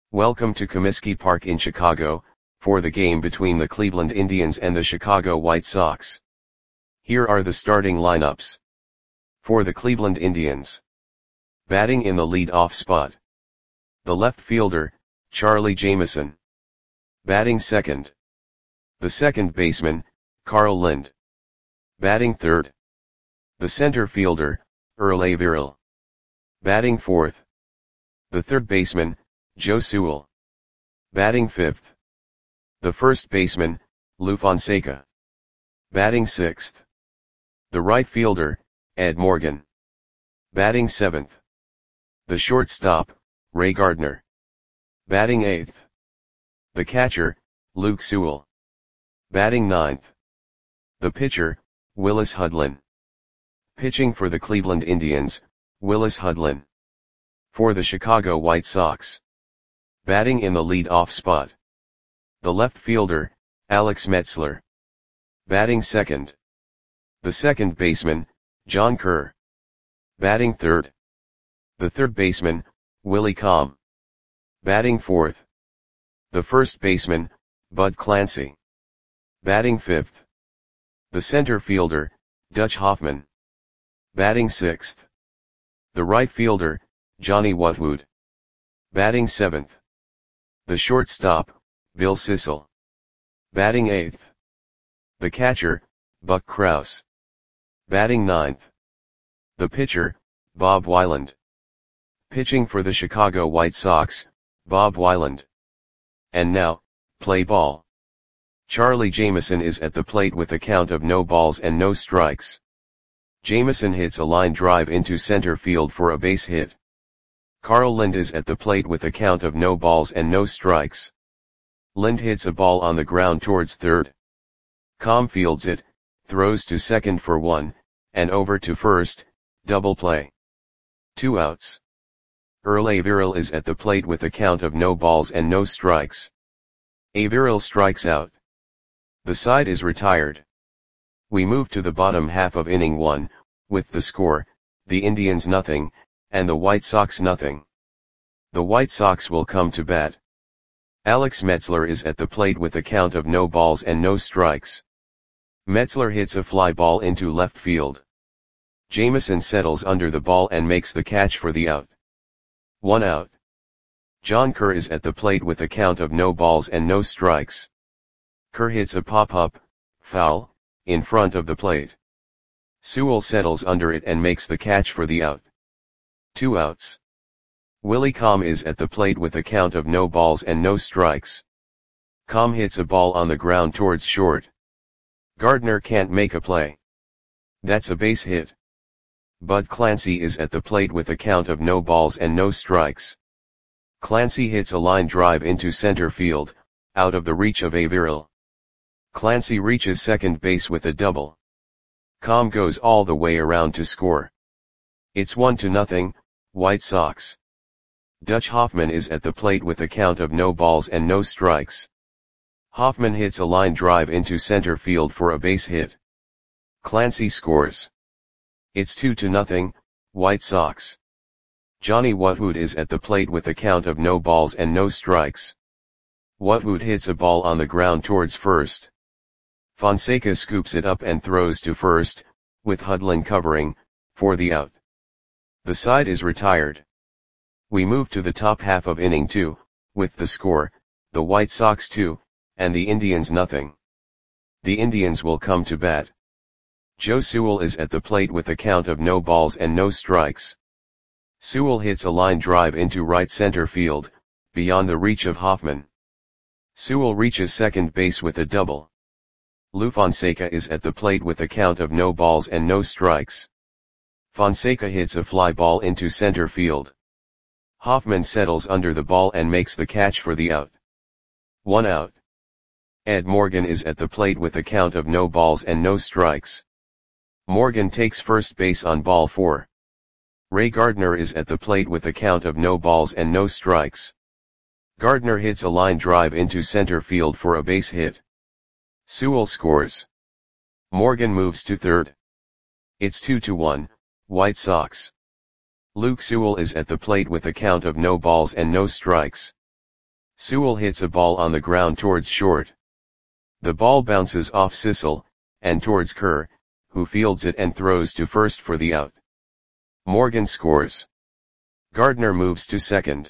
Welcome to Comiskey Park in Chicago, for the game between the Cleveland Indians and the Chicago White Sox. Here are the starting lineups. For the Cleveland Indians. Batting in the lead-off spot. The left fielder, Charlie Jameson. Batting second. The second baseman, Carl Lind. Batting third. The center fielder, Earl Averill. Batting fourth. The third baseman, Joe Sewell. Batting fifth. The first baseman, Lou Fonseca. Batting sixth. The right fielder, Ed Morgan. Batting seventh. The shortstop, Ray Gardner. Batting eighth. The catcher, Luke Sewell. Batting ninth. The pitcher, Willis Hudlin. Pitching for the Cleveland Indians, Willis Hudlin. For the Chicago White Sox. Batting in the lead-off spot. The left fielder, Alex Metzler. Batting second. The second baseman, John Kerr. Batting third. The third baseman, Willie Comm. Batting fourth. The first baseman, Bud Clancy. Batting fifth. The center fielder, Dutch Hoffman. Batting sixth. The right fielder, Johnny Whatwood. Batting seventh. The shortstop, Bill Sissel. Batting eighth. The catcher, Buck Krause. Batting ninth. The pitcher, Bob Weiland. Pitching for the Chicago White Sox, Bob Weiland. And now, play ball. Charlie Jameson is at the plate with a count of no balls and no strikes. Jameson hits a line drive into center field for a base hit. Carl Lind is at the plate with a count of no balls and no strikes. Lind hits a ball on the ground towards third. Comm fields it, throws to second for one, and over to first, double play. 2 outs. Earl Averill is at the plate with a count of no balls and no strikes. Averill strikes out. The side is retired. We move to the bottom half of inning 1, with the score, the Indians nothing, and the White Sox nothing. The White Sox will come to bat. Alex Metzler is at the plate with a count of no balls and no strikes. Metzler hits a fly ball into left field. Jameson settles under the ball and makes the catch for the out. 1 out. John Kerr is at the plate with a count of no balls and no strikes. Kerr hits a pop-up, foul, in front of the plate. Sewell settles under it and makes the catch for the out. 2 outs. Willie Comm is at the plate with a count of no balls and no strikes. Comm hits a ball on the ground towards short. Gardner can't make a play. That's a base hit. Bud Clancy is at the plate with a count of no balls and no strikes. Clancy hits a line drive into center field, out of the reach of Averill. Clancy reaches second base with a double. Comm goes all the way around to score. It's 1-0, White Sox. Dutch Hoffman is at the plate with a count of no balls and no strikes. Hoffman hits a line drive into center field for a base hit. Clancy scores. It's 2-0, White Sox. Johnny Whatwood is at the plate with a count of no balls and no strikes. Whatwood hits a ball on the ground towards first. Fonseca scoops it up and throws to first, with Hudlin covering, for the out. The side is retired. We move to the top half of inning 2, with the score, the White Sox 2, and the Indians nothing. The Indians will come to bat. Joe Sewell is at the plate with a count of no balls and no strikes. Sewell hits a line drive into right center field, beyond the reach of Hoffman. Sewell reaches second base with a double. Lou Fonseca is at the plate with a count of no balls and no strikes. Fonseca hits a fly ball into center field. Hoffman settles under the ball and makes the catch for the out. 1 out. Ed Morgan is at the plate with a count of no balls and no strikes. Morgan takes first base on ball 4. Ray Gardner is at the plate with a count of no balls and no strikes. Gardner hits a line drive into center field for a base hit. Sewell scores. Morgan moves to third. It's 2-1, White Sox. Luke Sewell is at the plate with a count of no balls and no strikes. Sewell hits a ball on the ground towards short. The ball bounces off Sissel, and towards Kerr, who fields it and throws to first for the out. Morgan scores. Gardner moves to second.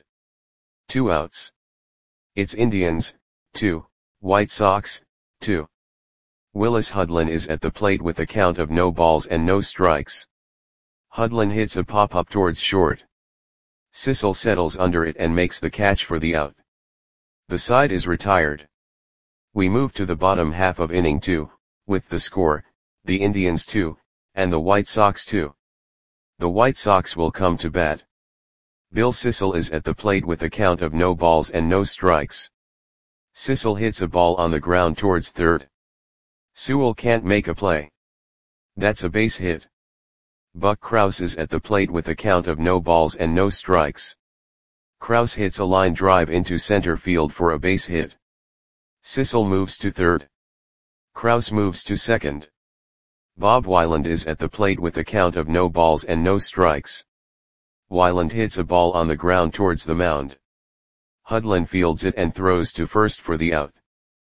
2 outs. It's Indians, 2, White Sox, 2. Willis Hudlin is at the plate with a count of no balls and no strikes. Hudlin hits a pop-up towards short. Sissel settles under it and makes the catch for the out. The side is retired. We move to the bottom half of inning 2, with the score, the Indians 2, and the White Sox 2. The White Sox will come to bat. Bill Sissel is at the plate with a count of no balls and no strikes. Sissel hits a ball on the ground towards third. Sewell can't make a play. That's a base hit. Buck Krause is at the plate with a count of no balls and no strikes. Krause hits a line drive into center field for a base hit. Sissel moves to third. Krause moves to second. Bob Weiland is at the plate with a count of no balls and no strikes. Weiland hits a ball on the ground towards the mound. Hudlin fields it and throws to first for the out.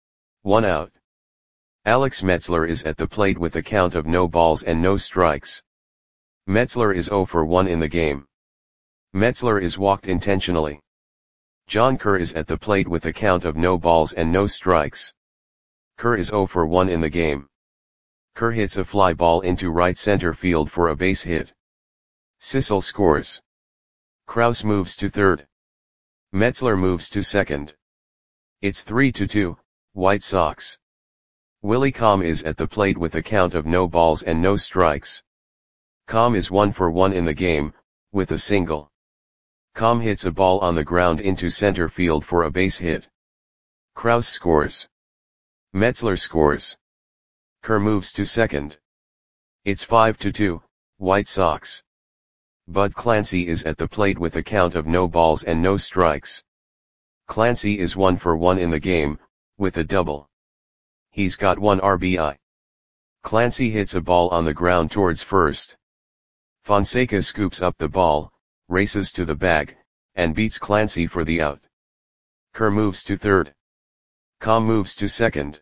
1 out. Alex Metzler is at the plate with a count of no balls and no strikes. Metzler is 0 for 1 in the game. Metzler is walked intentionally. John Kerr is at the plate with a count of no balls and no strikes. Kerr is 0 for 1 in the game. Kerr hits a fly ball into right center field for a base hit. Sissel scores. Krause moves to third. Metzler moves to second. It's 3-2, White Sox. Willie Comm is at the plate with a count of no balls and no strikes. Comm is 1 for 1 in the game, with a single. Comm hits a ball on the ground into center field for a base hit. Krause scores. Metzler scores. Kerr moves to second. It's 5-2, White Sox. Bud Clancy is at the plate with a count of no balls and no strikes. Clancy is 1 for 1 in the game, with a double. He's got 1 RBI. Clancy hits a ball on the ground towards first. Fonseca scoops up the ball, races to the bag, and beats Clancy for the out. Kerr moves to third. Comm moves to second.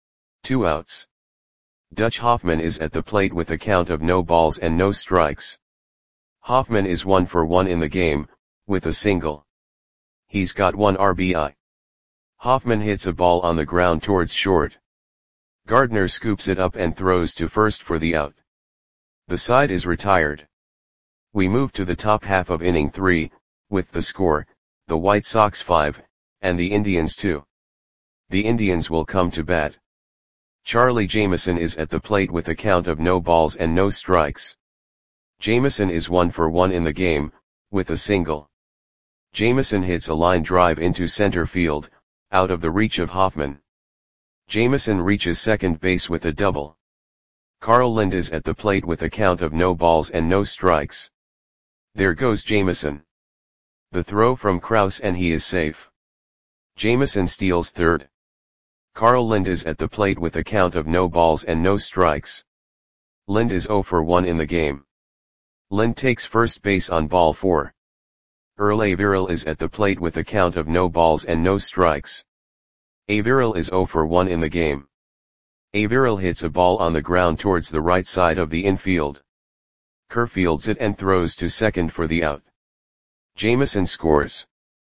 2 outs. Dutch Hoffman is at the plate with a count of no balls and no strikes. Hoffman is 1 for 1 in the game, with a single. He's got 1 RBI. Hoffman hits a ball on the ground towards short. Gardner scoops it up and throws to first for the out. The side is retired. We move to the top half of inning 3, with the score, the White Sox 5, and the Indians 2. The Indians will come to bat. Charlie Jameson is at the plate with a count of no balls and no strikes. Jameson is 1 for 1 in the game, with a single. Jameson hits a line drive into center field, out of the reach of Hoffman. Jameson reaches second base with a double. Carl Lind is at the plate with a count of no balls and no strikes. There goes Jameson. The throw from Krause and he is safe. Jameson steals third. Carl Lind is at the plate with a count of no balls and no strikes. Lind is 0 for 1 in the game. Lind takes first base on ball 4. Earl Averill is at the plate with a count of no balls and no strikes. Averill is 0 for 1 in the game. Averill hits a ball on the ground towards the right side of the infield. Kerr fields it and throws to second for the out. Jameson scores.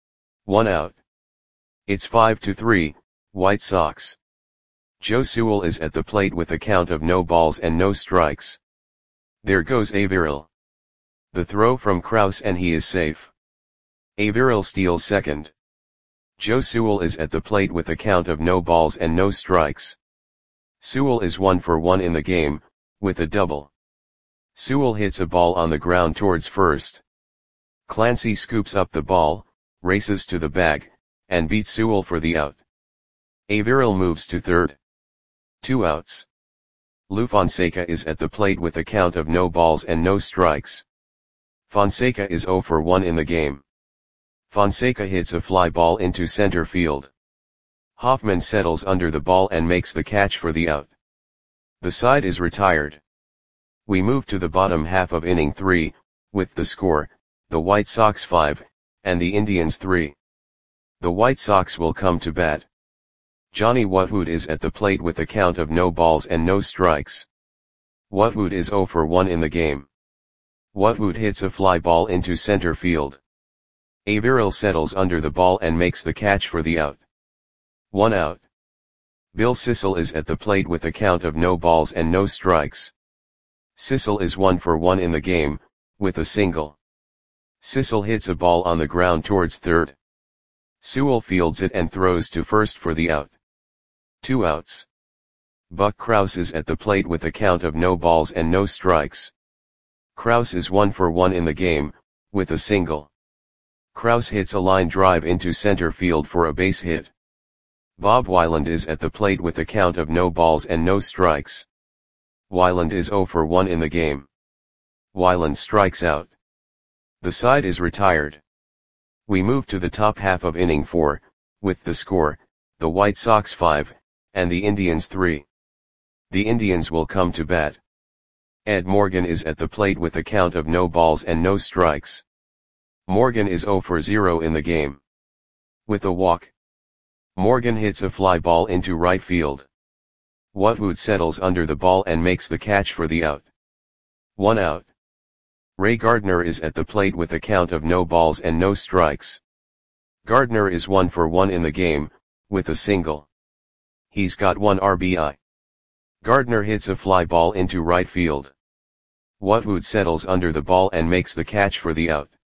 1 out. It's 5-3, White Sox. Joe Sewell is at the plate with a count of no balls and no strikes. There goes Averill. The throw from Krause and he is safe. Averill steals second. Joe Sewell is at the plate with a count of no balls and no strikes. Sewell is 1 for 1 in the game, with a double. Sewell hits a ball on the ground towards first. Clancy scoops up the ball, races to the bag, and beats Sewell for the out. Averill moves to third. 2 outs. Lou Fonseca is at the plate with a count of no balls and no strikes. Fonseca is 0 for 1 in the game. Fonseca hits a fly ball into center field. Hoffman settles under the ball and makes the catch for the out. The side is retired. We move to the bottom half of inning 3, with the score, the White Sox 5, and the Indians 3. The White Sox will come to bat. Johnny Wutwood is at the plate with a count of no balls and no strikes. Wutwood is 0 for 1 in the game. Wutwood hits a fly ball into center field. Averill settles under the ball and makes the catch for the out. 1 out. Bill Sissel is at the plate with a count of no balls and no strikes. Sissel is 1 for 1 in the game, with a single. Sissel hits a ball on the ground towards third. Sewell fields it and throws to first for the out. 2 outs. Buck Krause is at the plate with a count of no balls and no strikes. Krause is 1 for 1 in the game, with a single. Krause hits a line drive into center field for a base hit. Bob Weiland is at the plate with a count of no balls and no strikes. Weiland is 0 for 1 in the game. Weiland strikes out. The side is retired. We move to the top half of inning 4, with the score, the White Sox 5, and the Indians 3. The Indians will come to bat. Ed Morgan is at the plate with a count of no balls and no strikes. Morgan is 0 for 0 in the game. With a walk, Morgan hits a fly ball into right field. Wutwood settles under the ball and makes the catch for the out. 1 out. Ray Gardner is at the plate with a count of no balls and no strikes. Gardner is 1 for 1 in the game, with a single. He's got 1 RBI. Gardner hits a fly ball into right field. Wutwood settles under the ball and makes the catch for the out.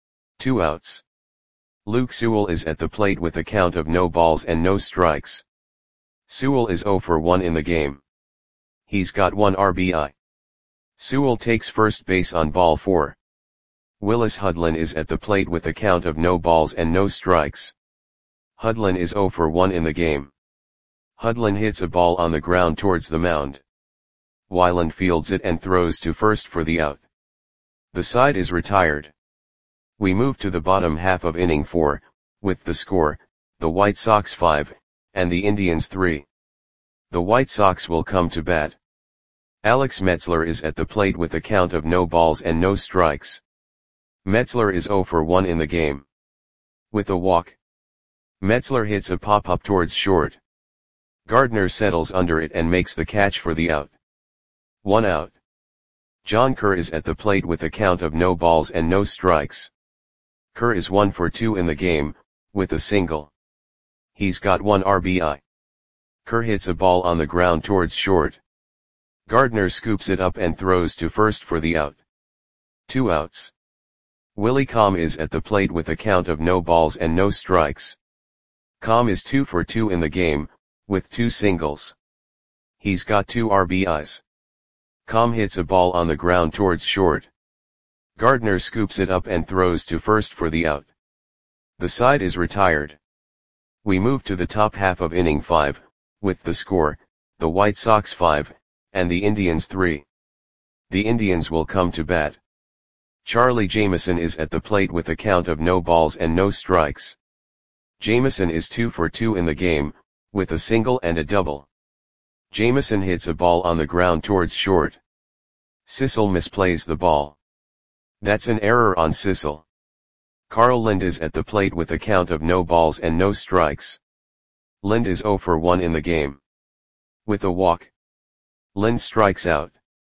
2 outs. Luke Sewell is at the plate with a count of no balls and no strikes. Sewell is 0 for 1 in the game. He's got 1 RBI. Sewell takes first base on ball 4. Willis Hudlin is at the plate with a count of no balls and no strikes. Hudlin is 0 for 1 in the game. Hudlin hits a ball on the ground towards the mound. Weiland fields it and throws to first for the out. The side is retired. We move to the bottom half of inning 4, with the score, the White Sox 5, and the Indians 3. The White Sox will come to bat. Alex Metzler is at the plate with a count of no balls and no strikes. Metzler is 0 for 1 in the game. With a walk, Metzler hits a pop-up towards short. Gardner settles under it and makes the catch for the out. 1 out. John Kerr is at the plate with a count of no balls and no strikes. Kerr is 1 for 2 in the game, with a single. He's got 1 RBI. Kerr hits a ball on the ground towards short. Gardner scoops it up and throws to first for the out. 2 outs. Willie Comm is at the plate with a count of no balls and no strikes. Comm is 2 for 2 in the game, with 2 singles. He's got 2 RBIs. Comm hits a ball on the ground towards short. Gardner scoops it up and throws to first for the out. The side is retired. We move to the top half of inning 5, with the score, the White Sox 5, and the Indians 3. The Indians will come to bat. Charlie Jameson is at the plate with a count of no balls and no strikes. Jameson is 2 for 2 in the game, with a single and a double. Jameson hits a ball on the ground towards short. Sissel misplays the ball. That's an error on Sissel. Carl Lind is at the plate with a count of no balls and no strikes. Lind is 0 for 1 in the game. With a walk, Lind strikes out.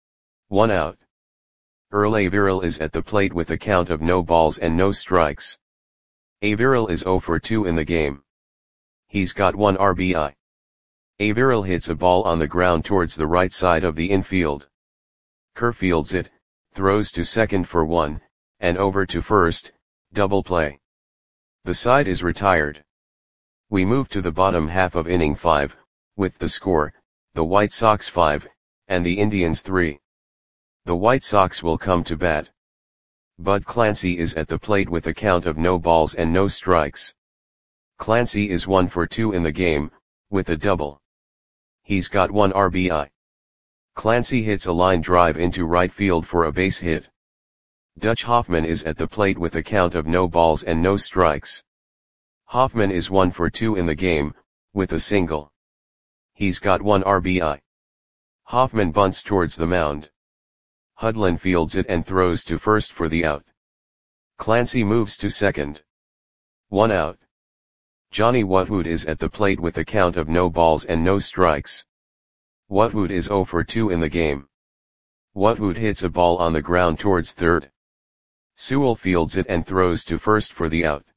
1 out. Earl Averill is at the plate with a count of no balls and no strikes. Averill is 0 for 2 in the game. He's got 1 RBI. Averill hits a ball on the ground towards the right side of the infield. Kerr fields it, throws to second for 1, and over to first, double play. The side is retired. We move to the bottom half of inning 5, with the score, the White Sox 5, and the Indians 3. The White Sox will come to bat. Bud Clancy is at the plate with a count of no balls and no strikes. Clancy is 1 for 2 in the game, with a double. He's got 1 RBI. Clancy hits a line drive into right field for a base hit. Dutch Hoffman is at the plate with a count of no balls and no strikes. Hoffman is 1 for 2 in the game, with a single. He's got 1 RBI. Hoffman bunts towards the mound. Hudlin fields it and throws to first for the out. Clancy moves to second. 1 out. Johnny Wutwood is at the plate with a count of no balls and no strikes. Wutwood is 0 for 2 in the game. Wutwood hits a ball on the ground towards third. Sewell fields it and throws to first for the out.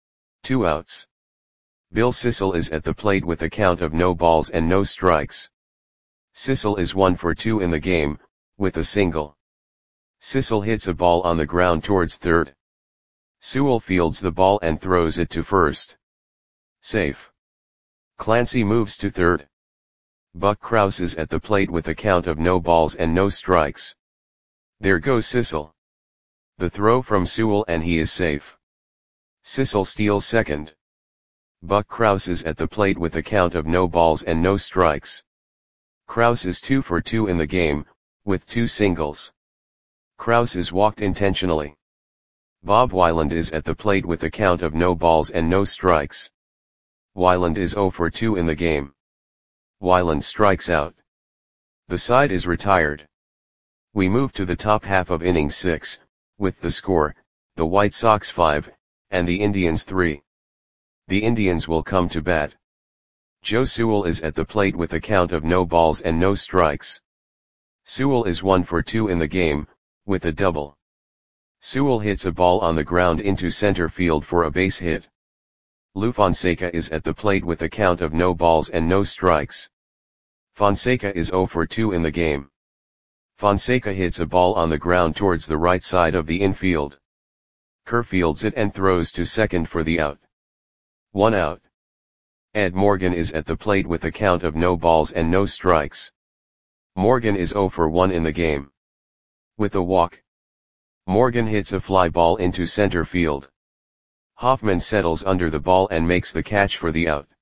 2 outs. Bill Sissel is at the plate with a count of no balls and no strikes. Sissel is 1 for 2 in the game, with a single. Sissel hits a ball on the ground towards third. Sewell fields the ball and throws it to first. Safe. Clancy moves to third. Buck Krause is at the plate with a count of no balls and no strikes. There goes Sissel. The throw from Sewell and he is safe. Sissel steals second. Buck Krause is at the plate with a count of no balls and no strikes. Krause is 2 for 2 in the game, with 2 singles. Krause is walked intentionally. Bob Weiland is at the plate with a count of no balls and no strikes. Weiland is 0 for 2 in the game. Weiland strikes out. The side is retired. We move to the top half of inning 6, with the score, the White Sox 5, and the Indians 3. The Indians will come to bat. Joe Sewell is at the plate with a count of no balls and no strikes. Sewell is 1 for 2 in the game, with a double. Sewell hits a ball on the ground into center field for a base hit. Lou Fonseca is at the plate with a count of no balls and no strikes. Fonseca is 0 for 2 in the game. Fonseca hits a ball on the ground towards the right side of the infield. Kerr fields it and throws to second for the out. 1 out. Ed Morgan is at the plate with a count of no balls and no strikes. Morgan is 0 for 1 in the game. With a walk. Morgan hits a fly ball into center field. Hoffman settles under the ball and makes the catch for the out.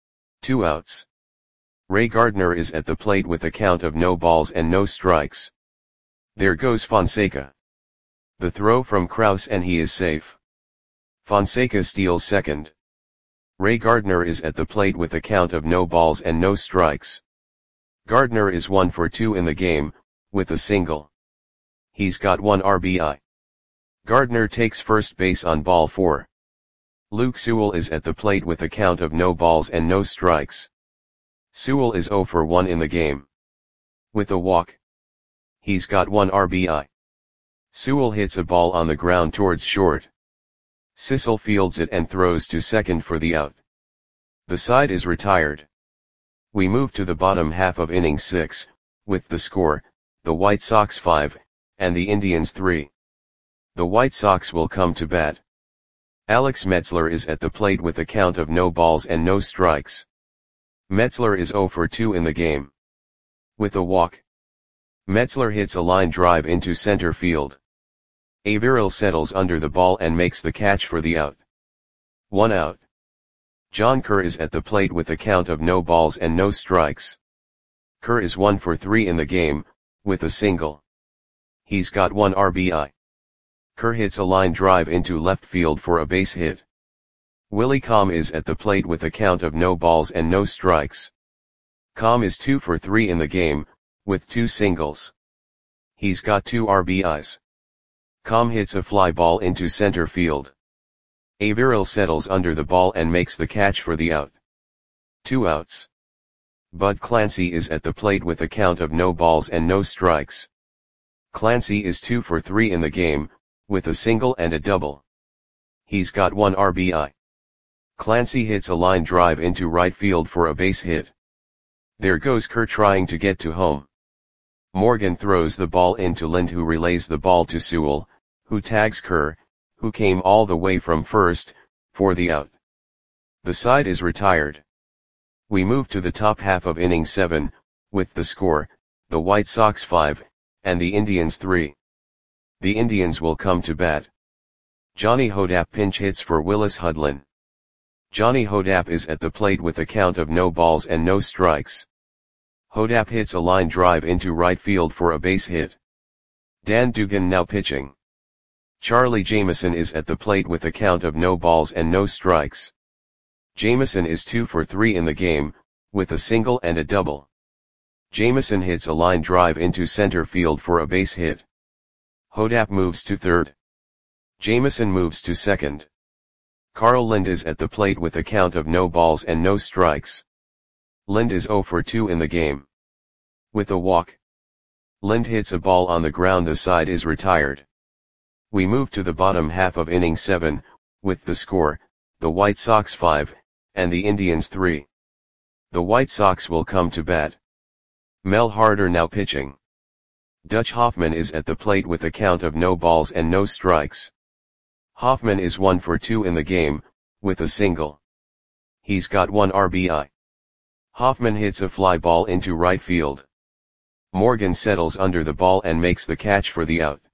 2 outs. Ray Gardner is at the plate with a count of no balls and no strikes. There goes Fonseca. The throw from Krause and he is safe. Fonseca steals second. Ray Gardner is at the plate with a count of no balls and no strikes. Gardner is 1 for 2 in the game, with a single. He's got 1 RBI. Gardner takes first base on ball 4. Luke Sewell is at the plate with a count of no balls and no strikes. Sewell is 0 for 1 in the game. With a walk. He's got 1 RBI. Sewell hits a ball on the ground towards short. Sissel fields it and throws to second for the out. The side is retired. We move to the bottom half of inning 6, with the score, the White Sox 5, and the Indians 3. The White Sox will come to bat. Alex Metzler is at the plate with a count of no balls and no strikes. Metzler is 0 for 2 in the game. With a walk. Metzler hits a line drive into center field. Averill settles under the ball and makes the catch for the out. 1 out. John Kerr is at the plate with a count of no balls and no strikes. Kerr is 1 for 3 in the game, with a single. He's got 1 RBI. Kerr hits a line drive into left field for a base hit. Willie Comm is at the plate with a count of no balls and no strikes. Comm is 2 for 3 in the game, with 2 singles. He's got 2 RBIs. Comm hits a fly ball into center field. Averill settles under the ball and makes the catch for the out. 2 outs. Bud Clancy is at the plate with a count of no balls and no strikes. Clancy is 2 for 3 in the game, with a single and a double. He's got 1 RBI. Clancy hits a line drive into right field for a base hit. There goes Kerr trying to get to home. Morgan throws the ball into Lind, who relays the ball to Sewell, who tags Kerr, who came all the way from first, for the out. The side is retired. We move to the top half of inning 7, with the score, the White Sox 5, and the Indians 3. The Indians will come to bat. Johnny Hodapp pinch hits for Willis Hudlin. Johnny Hodapp is at the plate with a count of no balls and no strikes. Hodapp hits a line drive into right field for a base hit. Dan Dugan now pitching. Charlie Jameson is at the plate with a count of no balls and no strikes. Jameson is 2 for 3 in the game, with a single and a double. Jameson hits a line drive into center field for a base hit. Hodapp moves to third. Jameson moves to second. Carl Lind is at the plate with a count of no balls and no strikes. Lind is 0 for 2 in the game. With a walk. Lind hits a ball on the ground, the side is retired. We move to the bottom half of inning 7, with the score, the White Sox 5, and the Indians 3. The White Sox will come to bat. Mel Harder now pitching. Dutch Hoffman is at the plate with a count of no balls and no strikes. Hoffman is 1 for 2 in the game, with a single. He's got 1 RBI. Hoffman hits a fly ball into right field. Morgan settles under the ball and makes the catch for the out.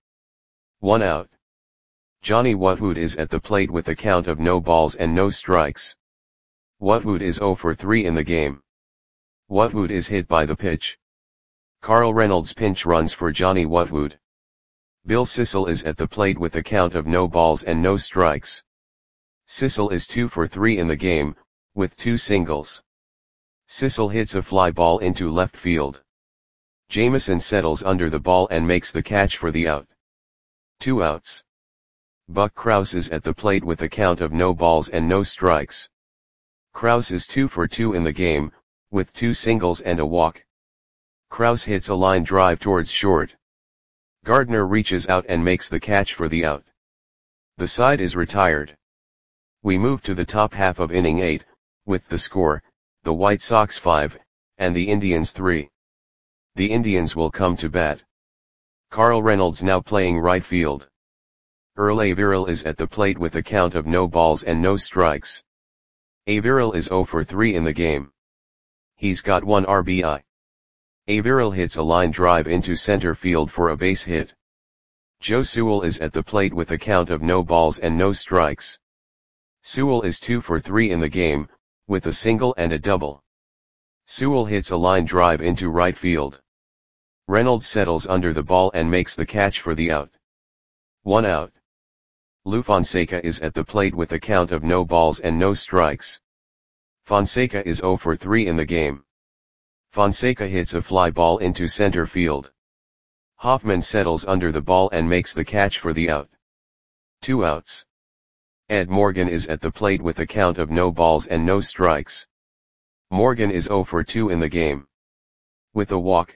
1 out. Johnny Wutwood is at the plate with a count of no balls and no strikes. Wutwood is 0 for 3 in the game. Wutwood is hit by the pitch. Carl Reynolds pinch runs for Johnny Wutwood. Bill Sissel is at the plate with a count of no balls and no strikes. Sissel is 2 for 3 in the game, with 2 singles. Sissel hits a fly ball into left field. Jameson settles under the ball and makes the catch for the out. 2 outs. Buck Krause is at the plate with a count of no balls and no strikes. Krause is 2 for 2 in the game, with 2 singles and a walk. Krause hits a line drive towards short. Gardner reaches out and makes the catch for the out. The side is retired. We move to the top half of inning 8, with the score, the White Sox 5, and the Indians 3. The Indians will come to bat. Carl Reynolds now playing right field. Earl Averill is at the plate with a count of no balls and no strikes. Averill is 0 for 3 in the game. He's got 1 RBI. Averill hits a line drive into center field for a base hit. Joe Sewell is at the plate with a count of no balls and no strikes. Sewell is 2 for 3 in the game, with a single and a double. Sewell hits a line drive into right field. Reynolds settles under the ball and makes the catch for the out. 1 out. Lou Fonseca is at the plate with a count of no balls and no strikes. Fonseca is 0 for 3 in the game. Fonseca hits a fly ball into center field. Hoffman settles under the ball and makes the catch for the out. 2 outs. Ed Morgan is at the plate with a count of no balls and no strikes. Morgan is 0 for 2 in the game. With a walk.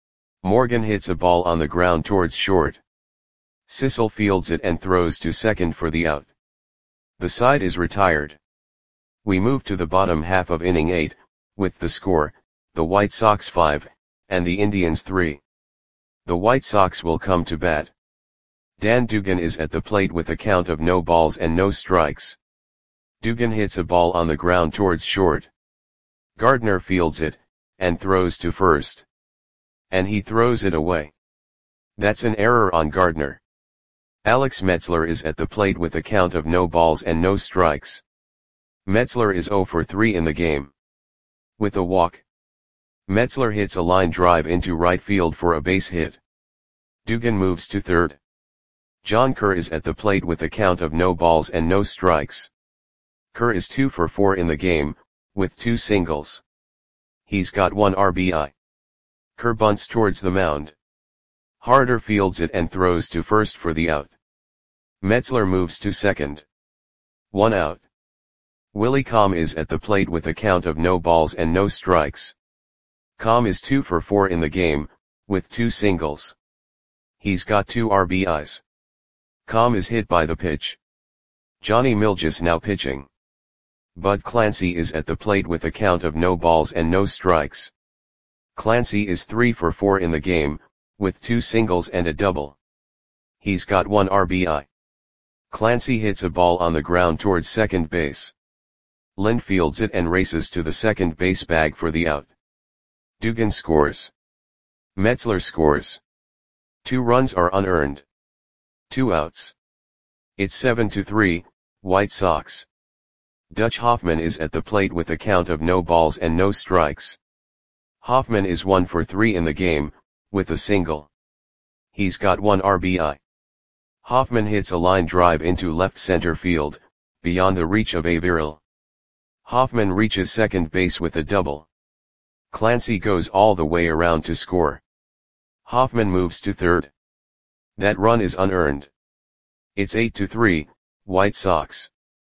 Morgan hits a ball on the ground towards short. Sissel fields it and throws to second for the out. The side is retired. We move to the bottom half of inning 8, with the score, the White Sox 5, and the Indians 3. The White Sox will come to bat. Dan Dugan is at the plate with a count of no balls and no strikes. Dugan hits a ball on the ground towards short. Gardner fields it, and throws to first. And he throws it away. That's an error on Gardner. Alex Metzler is at the plate with a count of no balls and no strikes. Metzler is 0 for 3 in the game. With a walk. Metzler hits a line drive into right field for a base hit. Dugan moves to third. John Kerr is at the plate with a count of no balls and no strikes. Kerr is 2 for 4 in the game, with 2 singles. He's got 1 RBI. Kerr bunts towards the mound. Harder fields it and throws to first for the out. Metzler moves to second. 1 out. Willie Comm is at the plate with a count of no balls and no strikes. Comm is 2 for 4 in the game, with 2 singles. He's got 2 RBIs. Comm is hit by the pitch. Johnny Milges now pitching. Bud Clancy is at the plate with a count of no balls and no strikes. Clancy is 3 for 4 in the game, with 2 singles and a double. He's got 1 RBI. Clancy hits a ball on the ground towards second base. Lind fields it and races to the second base bag for the out. Dugan scores. Metzler scores. 2 runs are unearned. 2 outs. It's 7-3, White Sox. Dutch Hoffman is at the plate with a count of no balls and no strikes. Hoffman is 1 for 3 in the game, with a single. He's got 1 RBI. Hoffman hits a line drive into left center field, beyond the reach of Averill. Hoffman reaches second base with a double. Clancy goes all the way around to score. Hoffman moves to third. That run is unearned. It's 8-3, White Sox.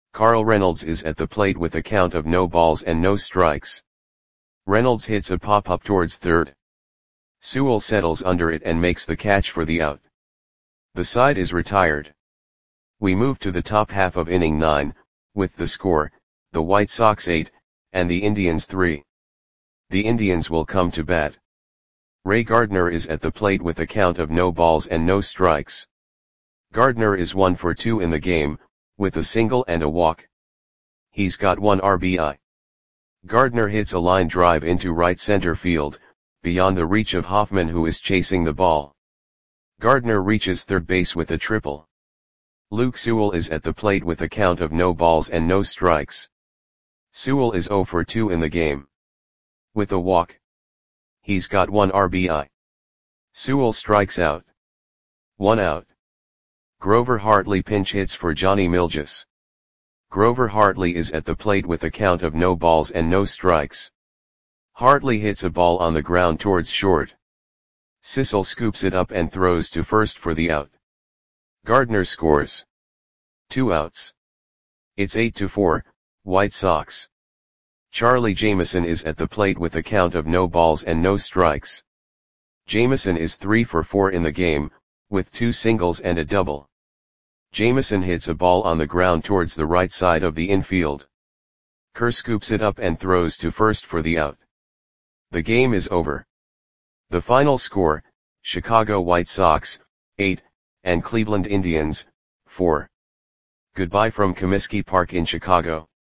Carl Reynolds is at the plate with a count of no balls and no strikes. Reynolds hits a pop-up towards third. Sewell settles under it and makes the catch for the out. The side is retired. We move to the top half of inning 9, with the score, the White Sox 8, and the Indians 3. The Indians will come to bat. Ray Gardner is at the plate with a count of no balls and no strikes. Gardner is 1 for 2 in the game, with a single and a walk. He's got 1 RBI. Gardner hits a line drive into right center field, beyond the reach of Hoffman, who is chasing the ball. Gardner reaches third base with a triple. Luke Sewell is at the plate with a count of no balls and no strikes. Sewell is 0 for 2 in the game. With a walk. He's got 1 RBI. Sewell strikes out. 1 out. Grover Hartley pinch hits for Johnny Milges. Grover Hartley is at the plate with a count of no balls and no strikes. Hartley hits a ball on the ground towards short. Sissel scoops it up and throws to first for the out. Gardner scores. 2 outs. It's 8-4, White Sox. Charlie Jameson is at the plate with a count of no balls and no strikes. Jameson is 3 for 4 in the game, with 2 singles and a double. Jameson hits a ball on the ground towards the right side of the infield. Kerr scoops it up and throws to first for the out. The game is over. The final score, Chicago White Sox, 8, and Cleveland Indians, 4. Goodbye from Comiskey Park in Chicago.